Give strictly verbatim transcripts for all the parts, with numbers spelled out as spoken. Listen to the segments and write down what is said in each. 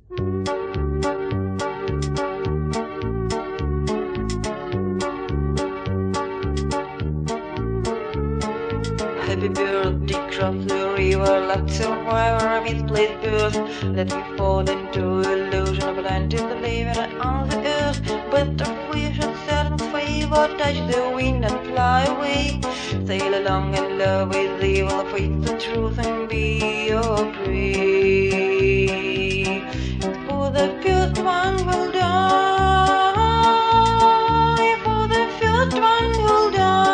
Happy birthday, cross the river, let's survive our misplaced birth. Let me fall into illusion of land in the living on the earth. But if we should set in favor, touch the wind and fly away. Sail along in love with evil, face the truth and be your prey. For the first one will die, for the first one will die.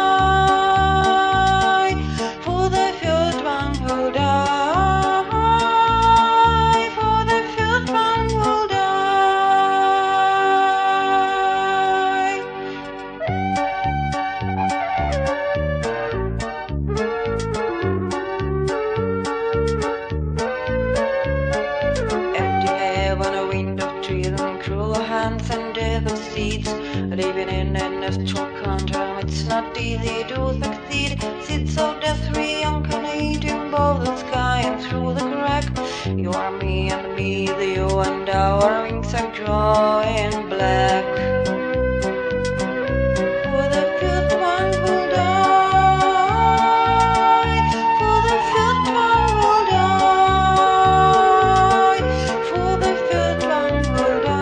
Hands and death of seeds, living in a strong quantum. It's not easy to succeed. Seeds of death reincarnating both the sky and through the crack. You are me and me, the you and our wings are growing black. For the first one will die, for the first one will die, for the first one will die.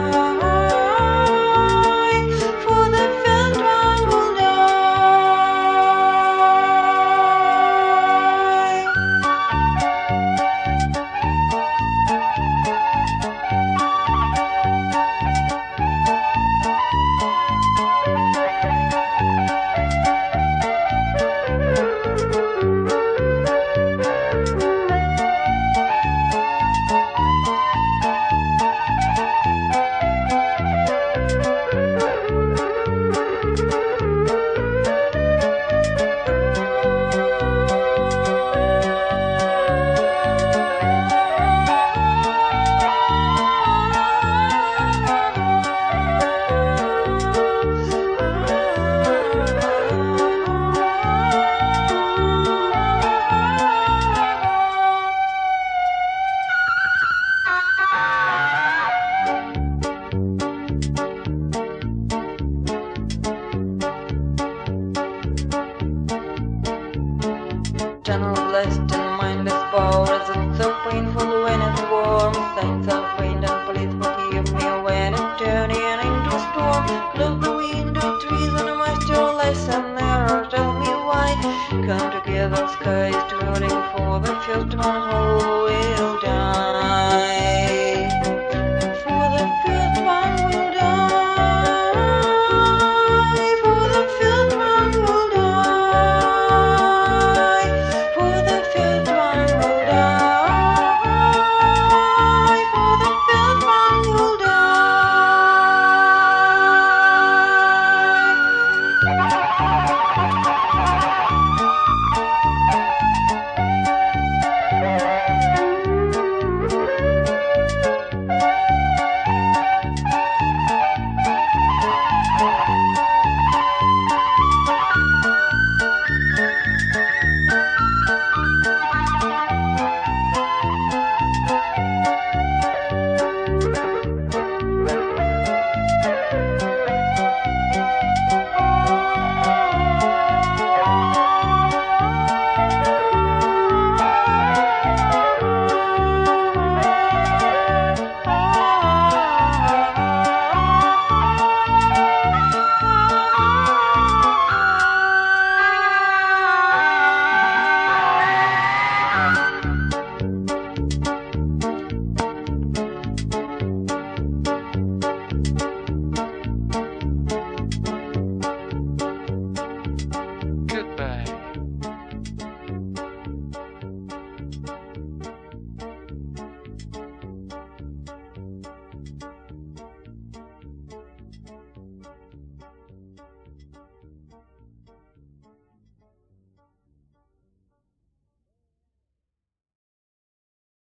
Tunnel-blessed and mindless powers, it's so painful when it's warm. Signs of wind and please forgive me when it's turning into storm. Close the window, trees and master lesson error, tell me why. Come together, skies turning for the first one whole.